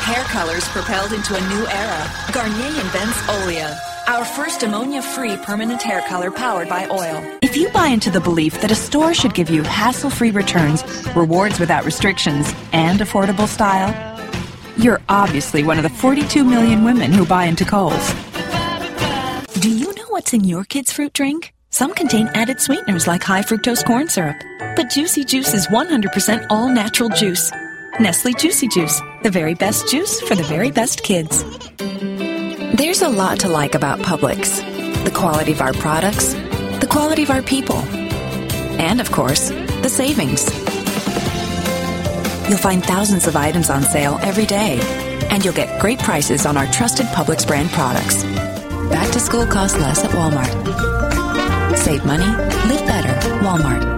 Hair colors propelled into a new era. Garnier invents Olia, our first ammonia-free permanent hair color powered by oil. If you buy into the belief that a store should give you hassle-free returns, rewards without restrictions, and affordable style, you're obviously one of the 42 million women who buy into Kohl's. Do you know what's in your kid's fruit drink? Some contain added sweeteners like high fructose corn syrup. But Juicy Juice is 100% all-natural juice. Nestle Juicy Juice, the very best juice for the very best kids. There's a lot to like about Publix. The quality of our products, the quality of our people, and, of course, the savings. You'll find thousands of items on sale every day, and you'll get great prices on our trusted Publix brand products. Back to school costs less at Walmart. Save money, live better, Walmart.